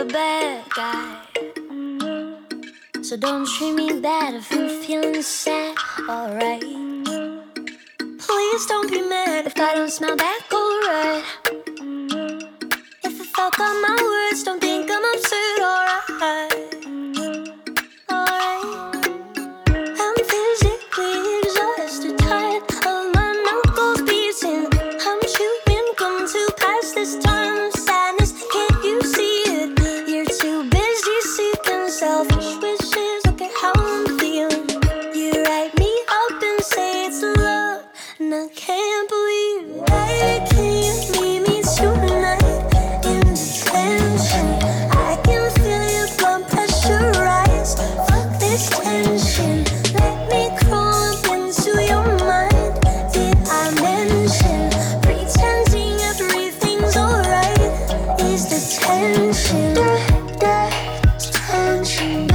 a bad guy. So don't treat me bad if I'm feeling sad, alright. Please don't be mad if I don't smile back alright. If I fuck up my words, don't think I'm absurd, alright. Alright. I'm physically exhausted, tired of my knuckles beating. I'm chewing gum to pass this time of sadness. Can't you see it? You're too busy seeking selfish wishes. Look at how I'm feeling. You write me up and say it's love, and I can't believe it. Why can't you meet me tonight in detention? I can feel your blood pressure rise. Fuck this tension. Let me crawl up into your mind. Did I mention pretending everything's alright is the tension? Tension,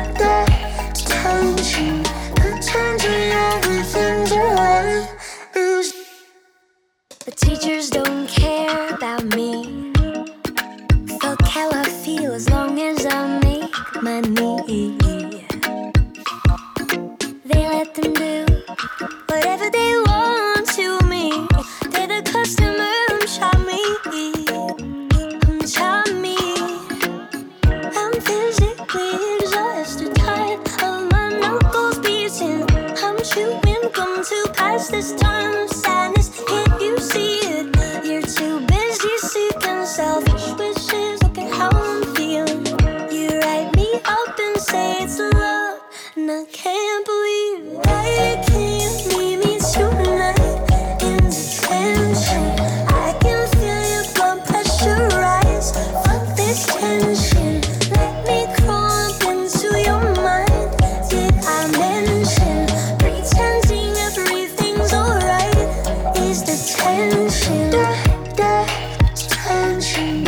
tension. Pretending everything's alright is. The teachers don't care about me. Fuck how I feel as long as I make money. They let them do whatever they want to me. They're the customer, I'm charming. I'm charming. I'm physically exhausted, tired of my knuckles beating. I'm chewing gum to pass this time of sadness. Can't you see it? You're too busy seeking selfish wishes. Look at how I'm feeling. You write me up and say it's love, and I can't believe it. Why can't you meet me tonight in detention? I can feel your blood pressure rise. Fuck this tension. Let me crawl up into your mind. Did I mention pretending everything's alright is the tension? Tension,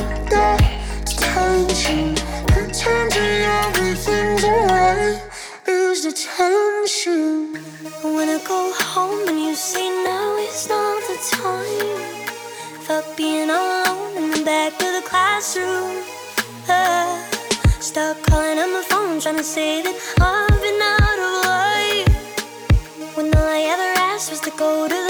tension. Pretending everything's alright is the tension. I wanna go home and you say now is not the time. Fuck being alone in the back of the classroom. Stop calling on my phone trying to say that I've been out of life, when all I ever asked was to go to